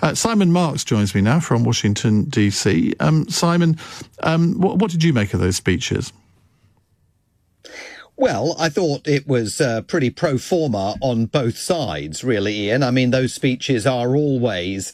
Simon Marks joins me now from Washington, D.C. Simon, what did you make of those speeches? Well, I thought it was pretty pro forma on both sides, really, Ian. I mean, those speeches are always,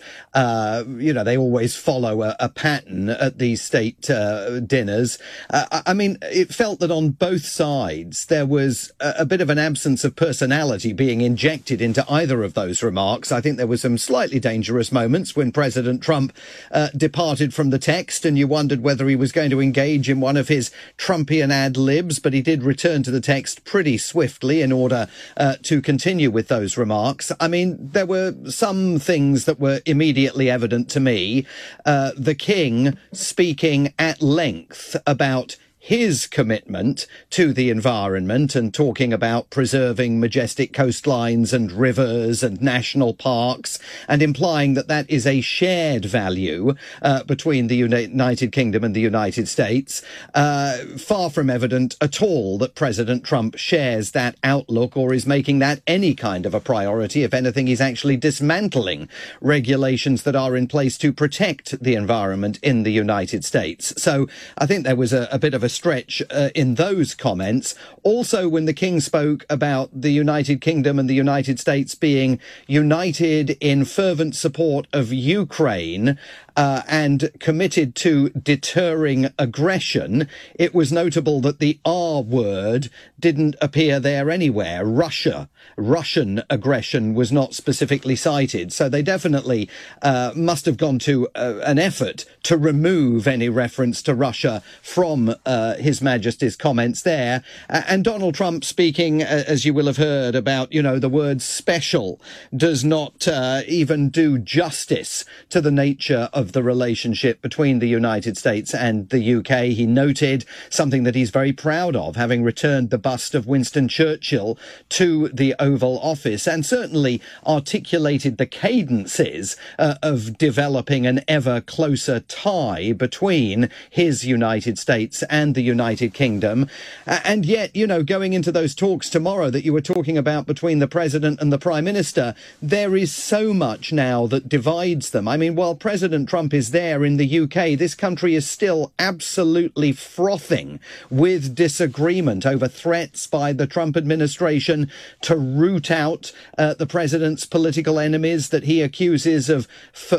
they always follow a pattern at these state dinners. I mean, it felt that on both sides there was a bit of an absence of personality being injected into either of those remarks. I think there were some slightly dangerous moments when President Trump departed from the text, and you wondered whether he was going to engage in one of his Trumpian ad libs, but he did return to the text pretty swiftly in order to continue with those remarks. I mean, there were some things that were immediately evident to me. The King speaking at length about his commitment to the environment and talking about preserving majestic coastlines and rivers and national parks, and implying that that is a shared value between the United Kingdom and the United States. Far from evident at all that President Trump shares that outlook or is making that any kind of a priority. If anything, he's actually dismantling regulations that are in place to protect the environment in the United States. So I think there was a bit of a stretch in those comments. Also, when the King spoke about the United Kingdom and the United States being united in fervent support of Ukraine and committed to deterring aggression, it was notable that the R word didn't appear there anywhere. Russian aggression was not specifically cited. So they definitely must have gone to an effort to remove any reference to Russia from His Majesty's comments there. And Donald Trump speaking, as you will have heard, about, the word special does not even do justice to the nature of the relationship between the United States and the UK. He noted something that he's very proud of, having returned the bust of Winston Churchill to the Oval Office, and certainly articulated the cadences of developing an ever closer tie between his United States and the United Kingdom. And yet, going into those talks tomorrow that you were talking about between the President and the Prime Minister, there is so much now that divides them. I mean, while President Trump is there in the UK, this country is still absolutely frothing with disagreement over threats by the Trump administration to root out the president's political enemies that he accuses of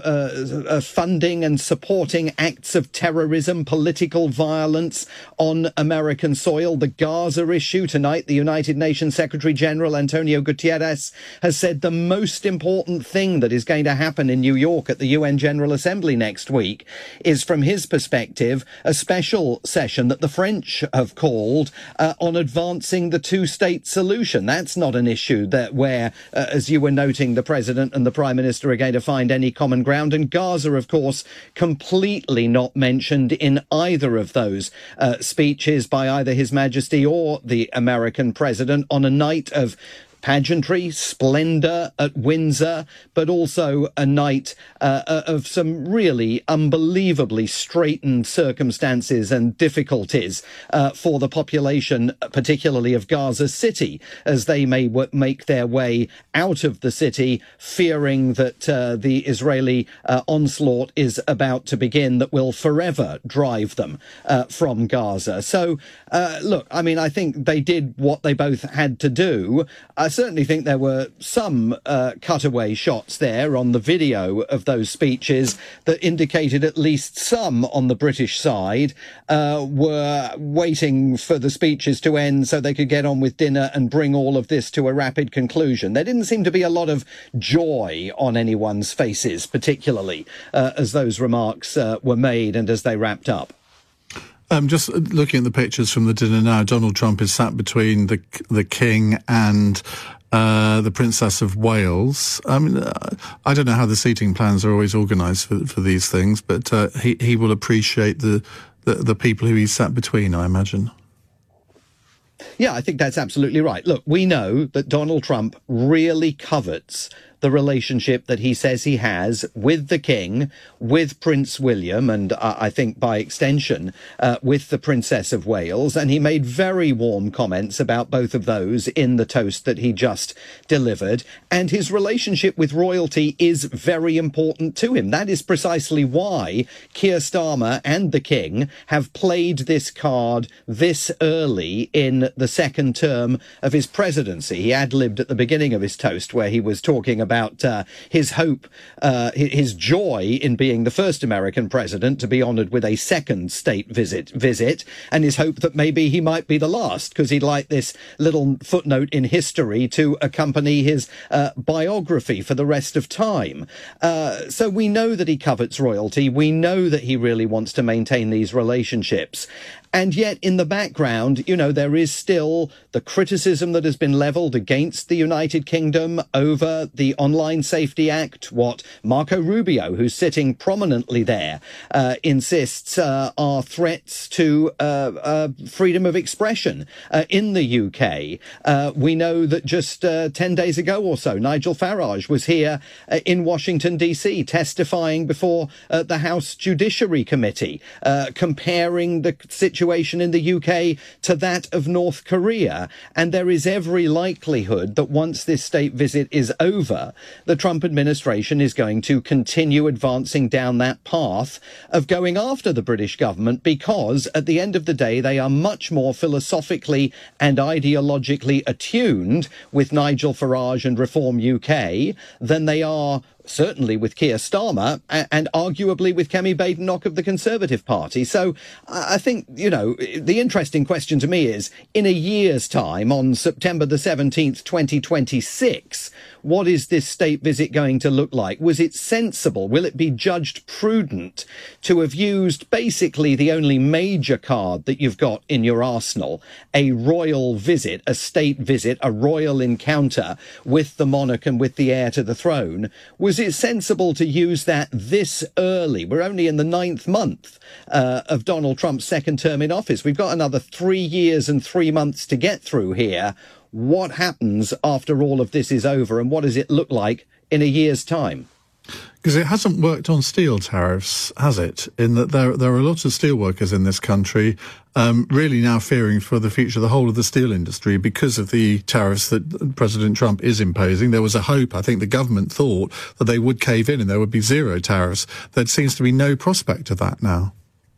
funding and supporting acts of terrorism, political violence on American soil. The Gaza issue tonight, the United Nations Secretary General Antonio Guterres has said the most important thing that is going to happen in New York at the UN General Assembly next week is, from his perspective, a special session that the French have called on advancing the two-state solution. That's not an issue where, as you were noting, the President and the Prime Minister are going to find any common ground. And Gaza, of course, completely not mentioned in either of those speeches by either His Majesty or the American President on a night of pageantry, splendour at Windsor, but also a night of some really unbelievably straitened circumstances and difficulties for the population, particularly of Gaza City, as they may make their way out of the city, fearing that the Israeli onslaught is about to begin that will forever drive them from Gaza. So, look, I mean, I think they did what they both had to do. I certainly think there were some cutaway shots there on the video of those speeches that indicated at least some on the British side were waiting for the speeches to end so they could get on with dinner and bring all of this to a rapid conclusion. There didn't seem to be a lot of joy on anyone's faces, particularly as those remarks were made and as they wrapped up. Just looking at the pictures from the dinner now, Donald Trump is sat between the King and the Princess of Wales. I mean, I don't know how the seating plans are always organised for these things, but he will appreciate the people who he's sat between, I imagine. Yeah, I think that's absolutely right. Look, we know that Donald Trump really covets the relationship that he says he has with the King, with Prince William, and I think by extension with the Princess of Wales. And he made very warm comments about both of those in the toast that he just delivered. And his relationship with royalty is very important to him. That is precisely why Keir Starmer and the King have played this card this early in the second term of his presidency. He ad-libbed at the beginning of his toast where he was talking about his hope, his joy in being the first American president to be honoured with a second state visit, and his hope that maybe he might be the last, because he'd like this little footnote in history to accompany his biography for the rest of time. So we know that he covets royalty. We know that he really wants to maintain these relationships. And yet, in the background, you know, there is still the criticism that has been levelled against the United Kingdom over the Online Safety Act, what Marco Rubio, who's sitting prominently there, insists are threats to freedom of expression in the UK. We know that just 10 days ago or so, Nigel Farage was here in Washington, D.C., testifying before the House Judiciary Committee, comparing the situation in the UK to that of North Korea. And there is every likelihood that once this state visit is over, the Trump administration is going to continue advancing down that path of going after the British government, because at the end of the day, they are much more philosophically and ideologically attuned with Nigel Farage and Reform UK than they are certainly with Keir Starmer and arguably with Kemi Badenoch of the Conservative Party. So I think, you know, the interesting question to me is, in a year's time, on September the 17th, 2026, what is this state visit going to look like? Was it sensible? Will it be judged prudent to have used basically the only major card that you've got in your arsenal, a royal visit, a state visit, a royal encounter with the monarch and with the heir to the throne? Was it sensible to use that this early? We're only in the 9th month of Donald Trump's second term in office. We've got another 3 years and 3 months to get through here. What happens after all of this is over, and what does it look like in a year's time? Because it hasn't worked on steel tariffs, has it? In that there are lots of steel workers in this country really now fearing for the future of the whole of the steel industry because of the tariffs that President Trump is imposing. There was a hope, I think the government thought, that they would cave in and there would be zero tariffs. There seems to be no prospect of that now.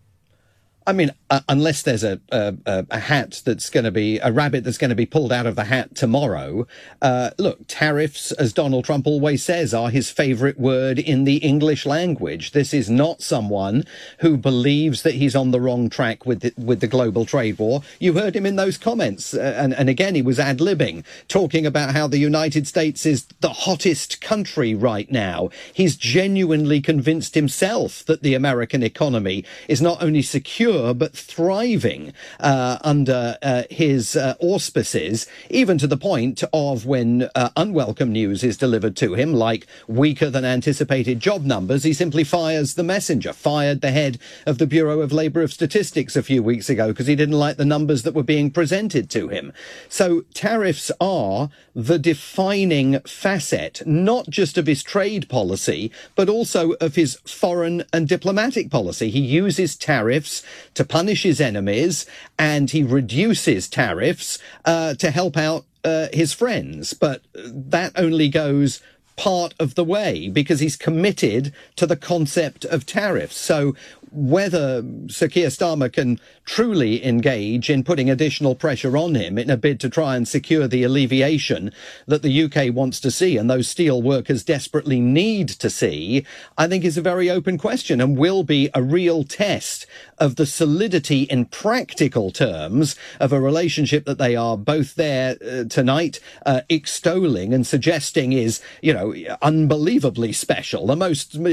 I mean, unless there's a hat that's going to be a rabbit that's going to be pulled out of the hat tomorrow. Look, tariffs, as Donald Trump always says, are his favorite word in the English language. This is not someone who believes that he's on the wrong track with the global trade war. You heard him in those comments. And again, he was ad-libbing, talking about how the United States is the hottest country right now. He's genuinely convinced himself that the American economy is not only secure, but thriving under his auspices, even to the point of when unwelcome news is delivered to him, like weaker than anticipated job numbers, he simply fires the messenger, fired the head of the Bureau of Labour of Statistics a few weeks ago because he didn't like the numbers that were being presented to him. So tariffs are the defining facet, not just of his trade policy, but also of his foreign and diplomatic policy. He uses tariffs to punish his enemies, and he reduces tariffs to help out his friends. But that only goes part of the way because he's committed to the concept of tariffs. So whether Sir Keir Starmer can truly engage in putting additional pressure on him in a bid to try and secure the alleviation that the UK wants to see and those steel workers desperately need to see, I think is a very open question and will be a real test of the solidity in practical terms of a relationship that they are both there tonight extolling and suggesting is, you know, unbelievably special, the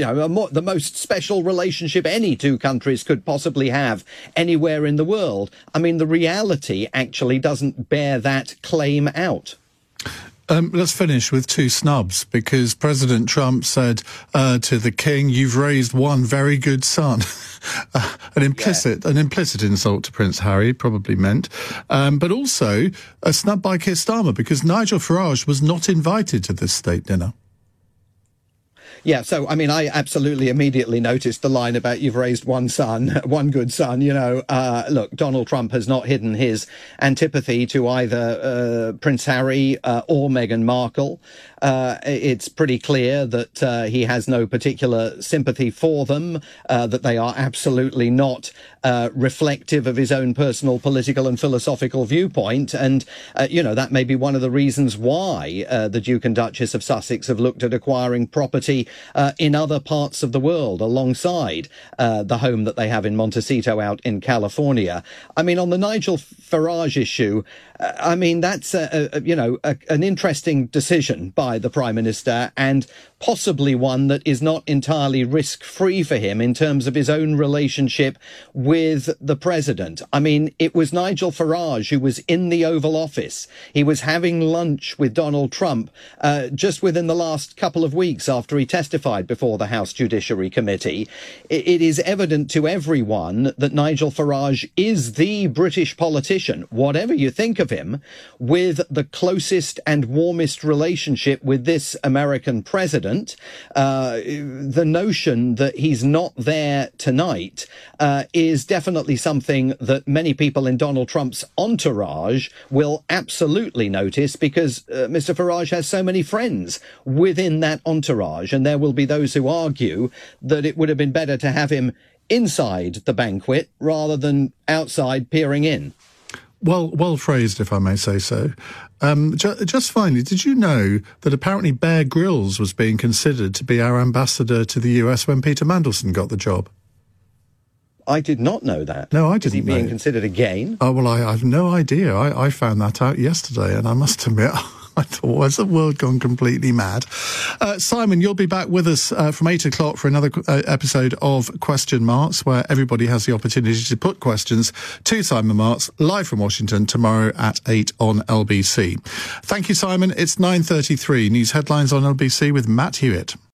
most special relationship any two countries could possibly have anywhere in the world. I mean, the reality actually doesn't bear that claim out. Let's finish with two snubs, because President Trump said to the King, "You've raised one very good son." An implicit insult to Prince Harry, probably meant. But also a snub by Keir Starmer, because Nigel Farage was not invited to this state dinner. Yeah, so, I mean, I absolutely immediately noticed the line about you've raised one son, one good son. Look, Donald Trump has not hidden his antipathy to either Prince Harry or Meghan Markle. It's pretty clear that he has no particular sympathy for them, that they are absolutely not reflective of his own personal political and philosophical viewpoint. And, that may be one of the reasons why the Duke and Duchess of Sussex have looked at acquiring property in other parts of the world alongside the home that they have in Montecito out in California. I mean, on the Nigel Farage issue, that's an interesting decision by the Prime Minister, and possibly one that is not entirely risk-free for him in terms of his own relationship with the president. I mean, it was Nigel Farage who was in the Oval Office. He was having lunch with Donald Trump just within the last couple of weeks after he testified before the House Judiciary Committee. It is evident to everyone that Nigel Farage is the British politician, whatever you think of him, with the closest and warmest relationship with this American president. The notion that he's not there tonight is definitely something that many people in Donald Trump's entourage will absolutely notice, because Mr. Farage has so many friends within that entourage, and there will be those who argue that it would have been better to have him inside the banquet rather than outside peering in. Well phrased, if I may say so. Just finally, did you know that apparently Bear Grylls was being considered to be our ambassador to the US when Peter Mandelson got the job? I did not know that. No, I didn't. Is he being considered again? Oh, well, I have no idea. I found that out yesterday, and I must admit, I thought, has the world gone completely mad? Simon, you'll be back with us from 8 o'clock for another episode of Question Marks, where everybody has the opportunity to put questions to Simon Marks, live from Washington, tomorrow at 8 on LBC. Thank you, Simon. It's 9:33. News headlines on LBC with Matt Hewitt.